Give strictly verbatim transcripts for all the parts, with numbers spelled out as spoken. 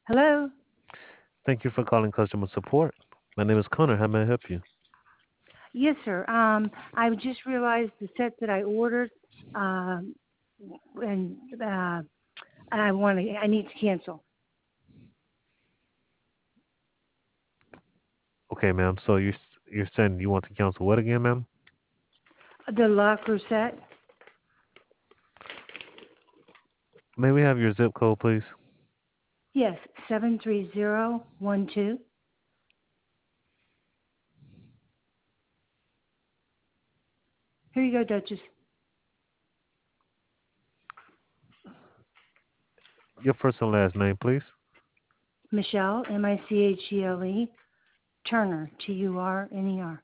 Hello? Thank you for calling customer support. My name is Connor. How may I help you? Yes, sir. Um, I just realized the set that I ordered, um, and uh, I want to. I need to cancel Okay, ma'am. So you're you're saying you want to cancel what again, ma'am? the locker set. May we have your zip code, please? Yes, seven three zero one two. Here you go, Duchess. Your first and last name, please. Michelle, M I C H E L E, Turner, T U R N E R.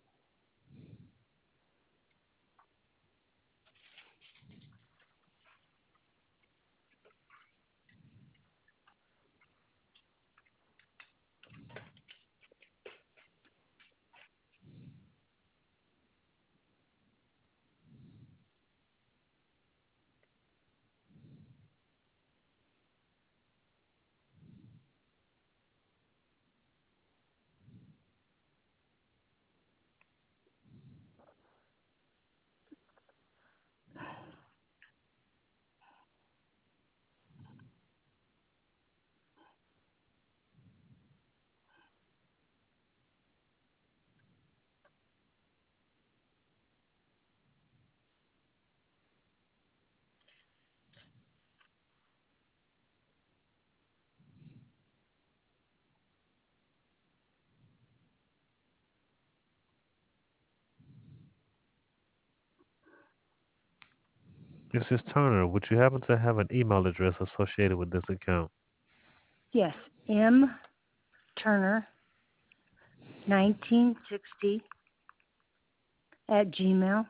This is Turner. Would you happen to have an email address associated with this account? Yes, M Turner, nineteen sixty at Gmail.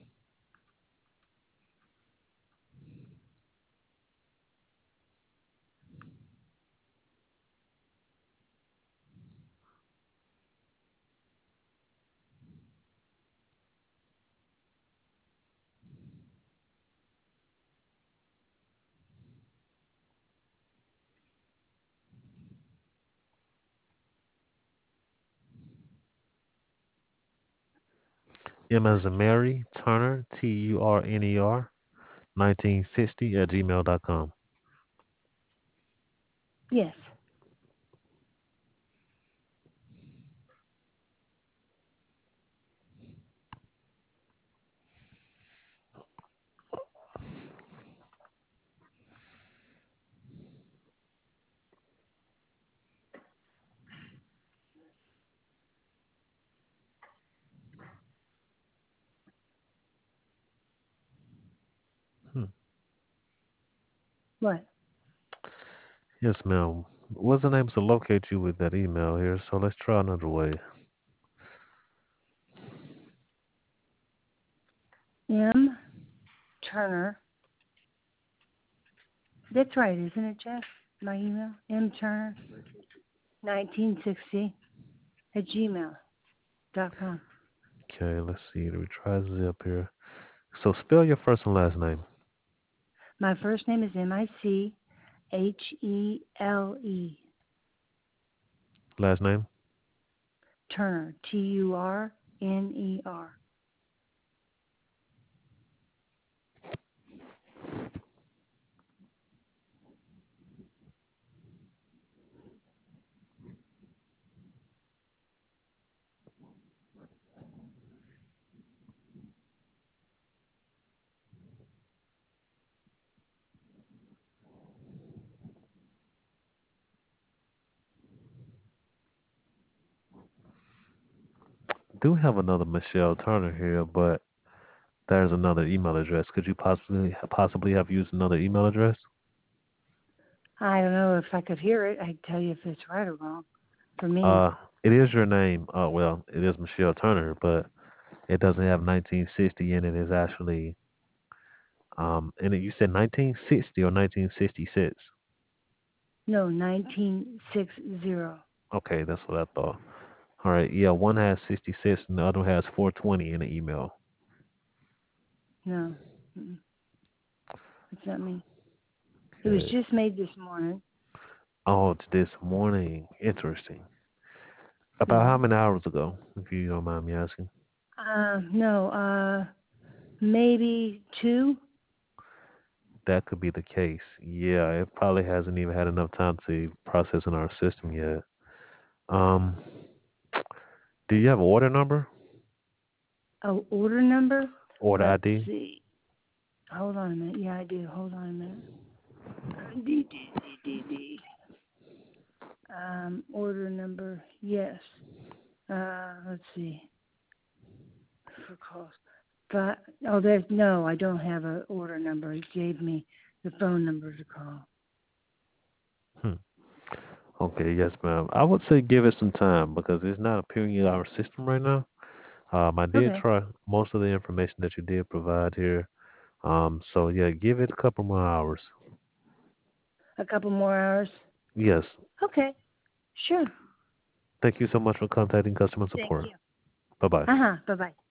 M as in Mary, Turner, T U R N E R, nineteen sixty at gmail dot com. Yes. Hmm. What? Yes, ma'am. Wasn't able to locate you with that email here, so let's try another way. M Turner. That's right, isn't it, Jeff? My email? M Turner, nineteen sixty at gmail dot com. Okay, let's see. We try zip here. So spell your first and last name. My first name is M I C H E L E. Last name? Turner, T U R N E R. Do have another Michelle Turner here, but there's another email address. Could you possibly possibly have used another email address? I don't know if I could hear it. I'd tell you if it's right or wrong for me. Uh, it is your name. Uh, well, it is Michelle Turner, but it doesn't have nineteen sixty in it. It's actually um, and it, you said nineteen sixty or nineteen sixty-six. No, nineteen sixty. Okay, that's what I thought. All right, yeah, one has sixty-six and the other one has four twenty in the email. No, mm-mm, it's not me. It was Okay. just made this morning. Oh, it's this morning. Interesting. About Yeah. how many hours ago, if you don't mind me asking? Uh, no, uh, maybe two. That could be the case. Yeah, it probably hasn't even had enough time to process in our system yet. Um, do you have an order number? Oh, order number? Order Let's I D? see. Hold on a minute. Yeah, I do. Hold on a minute. Uh, D, D, D, D, D. Um, order number, yes. Uh, let's see. For calls. But, oh, there's, no, I don't have an order number. He gave me the phone number to call. Hmm. Okay, yes, ma'am. I would say give it some time because it's not appearing in our system right now. Um, I did Okay. try most of the information that you did provide here. Um, so yeah, give it a couple more hours. A couple more hours? Yes. Okay. Sure. Thank you so much for contacting customer Thank support. you. Bye bye. Uh-huh. Bye-bye.